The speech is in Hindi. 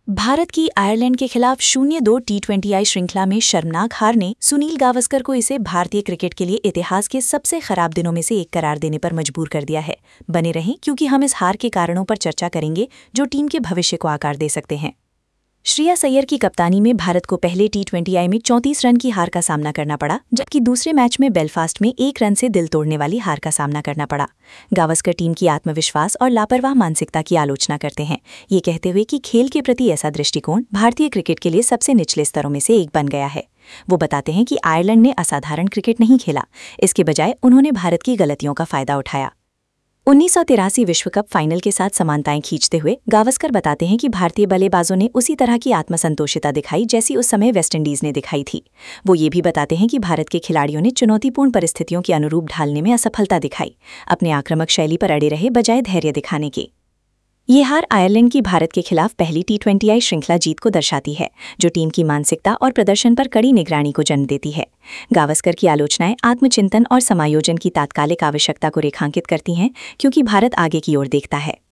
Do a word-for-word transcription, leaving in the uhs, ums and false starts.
भारत की आयरलैंड के खिलाफ शून्य दो टी ट्वेंटी आई श्रृंखला में शर्मनाक हार ने सुनील गावस्कर को इसे भारतीय क्रिकेट के लिए इतिहास के सबसे खराब दिनों में से एक करार देने पर मजबूर कर दिया है। बने रहें क्योंकि हम इस हार के कारणों पर चर्चा करेंगे जो टीम के भविष्य को आकार दे सकते हैं। श्रेयस अय्यर की कप्तानी में भारत को पहले टी ट्वेंटी आई में चौंतीस रन की हार का सामना करना पड़ा, जबकि दूसरे मैच में बेलफास्ट में एक रन से दिल तोड़ने वाली हार का सामना करना पड़ा। गावस्कर टीम की आत्मविश्वास और लापरवाह मानसिकता की आलोचना करते हैं, ये कहते हुए कि खेल के प्रति ऐसा दृष्टिकोण भारतीय क्रिकेट के लिए सबसे निचले स्तरों में से एक बन गया है। वो बताते हैं कि आयरलैंड ने असाधारण क्रिकेट नहीं खेला, इसके बजाय उन्होंने भारत की गलतियों का फायदा उठाया। उन्नीस सौ तिरासी विश्व कप फाइनल के साथ समानताएं खींचते हुए गावस्कर बताते हैं कि भारतीय बल्लेबाजों ने उसी तरह की आत्मसंतोषिता दिखाई जैसी उस समय वेस्टइंडीज ने दिखाई थी। वो ये भी बताते हैं कि भारत के खिलाड़ियों ने चुनौतीपूर्ण परिस्थितियों के अनुरूप ढालने में असफलता दिखाई, अपने आक्रामक शैली पर अड़े रहे बजाय धैर्य दिखाने के। ये हार आयरलैंड की भारत के खिलाफ पहली टी ट्वेंटी आई श्रृंखला जीत को दर्शाती है, जो टीम की मानसिकता और प्रदर्शन पर कड़ी निगरानी को जन्म देती है। गावस्कर की आलोचनाएं आत्मचिंतन और समायोजन की तात्कालिक आवश्यकता को रेखांकित करती हैं, क्योंकि भारत आगे की ओर देखता है।